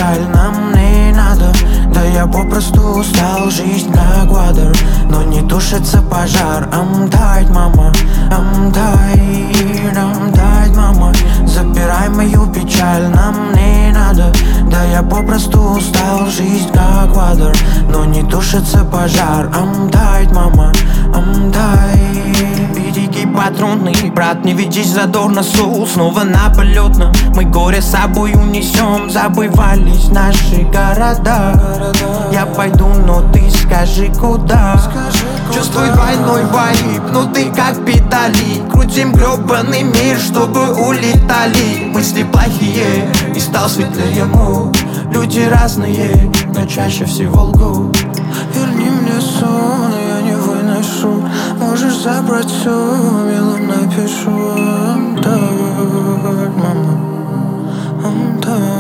печаль нам не надо. Да я попросту устал, жизнь как water, но не тушится пожар. I'm tired, мама, I'm tired, мама. Забирай мою печаль, нам не надо. Да я попросту устал, жизнь как water, но не тушится пожар. I'm tired, мама, I'm tired. Береги патронный, брат, не ведись задорно, соул снова на полетном. Мы горе с собой унесем, забывались наши города. Я пойду, но ты скажи куда. Чувствуй двойной вайб, ну ты как педали. Крутим гребаный мир, чтобы улетали. Мысли плохие, и стал светлее муд. Люди разные, но чаще всего лгут. Верни мне сон, я не выношу. Можешь забрать все, милым напишу. I'm tired, мама, I'm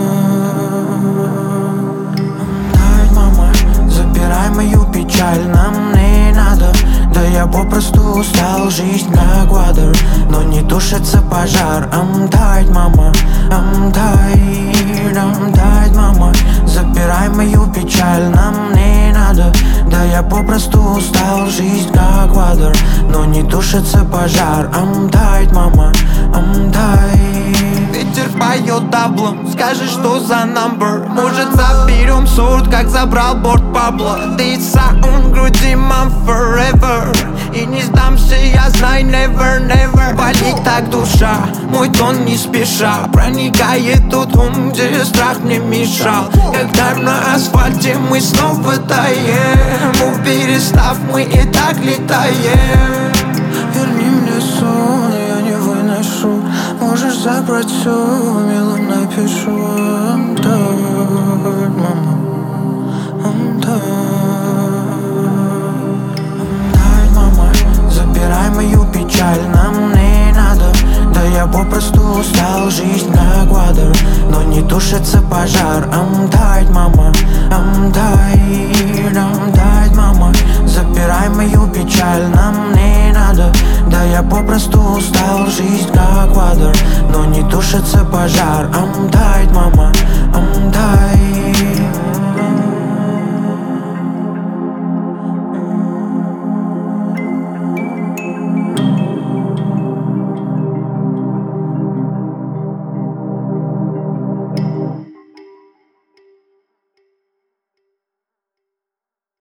tired, мама. Забирай мою печаль, нам не надо. Да я попросту устал, жизнь как water, но не тушится пожар. I'm tired, мама, I'm tired, мама. Забирай мою печаль, нам не надо. Да я попросту устал, жизнь как water, но не тушится пожар. I'm tired, мама, I'm tired. Ветер поет таблом, скажи, что за number. Может, заберем сорт, как забрал борт Пабло. Ты саун груди, I'm forever. И не сдамся, я знаю, never, never. Болит так душа, мой тон не спеша. Проникает тот ум, где страх мне мешал. Когда на асфальте мы снова таем, перестав, мы и так летаем. Верни мне сон, я не выношу. Можешь забрать все, милым напишу. I'm tired, мама, I'm tired, мама. Забирай мою печаль, нам не надо. Да я попросту устал, жизнь как water, но не тушится пожар. I'm tired, мама, I'm tired, мама. Забирай мою печаль, нам не надо. Да я попросту устал, жизнь как water, но не тушится пожар. I'm tired, мама,